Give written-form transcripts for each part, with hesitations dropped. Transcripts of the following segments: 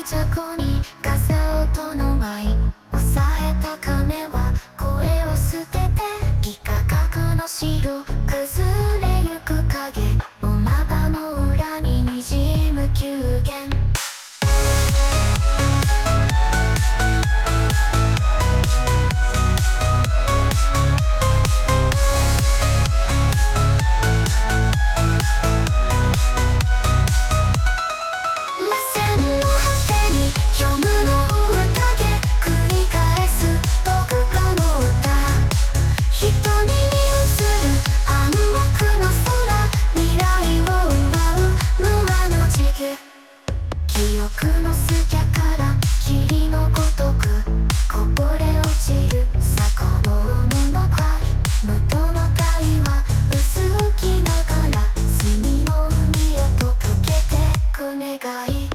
着に風音の舞抑えた鐘は声を捨てて幾何学の城崩れゆく影お股の裏に滲む急弦記憶のすきゃから霧のごとくこぼれ落ちる坂の海の貝無との貝は薄きながら隅の海へと溶けてく願い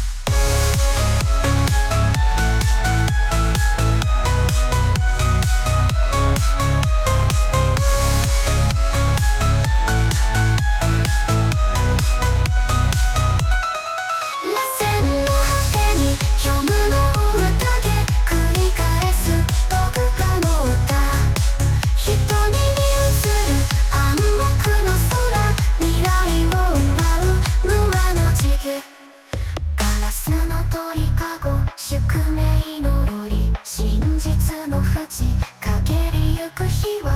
ガラスの鳥かご宿命の檻真実の淵陰りゆく日は